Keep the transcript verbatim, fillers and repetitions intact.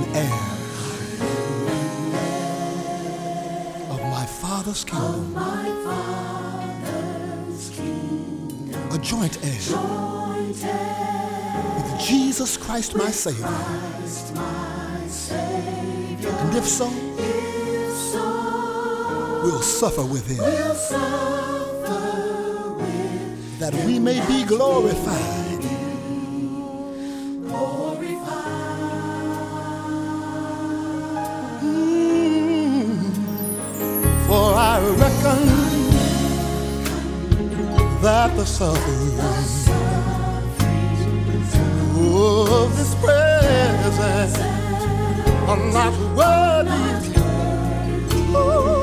heir of my Father's kingdom. A joint heir with Jesus Christ my Savior. And if so, we'll suffer with him, that we may be glorified. Mm, for I reckon that the suffering of this present are not worthy. Oh,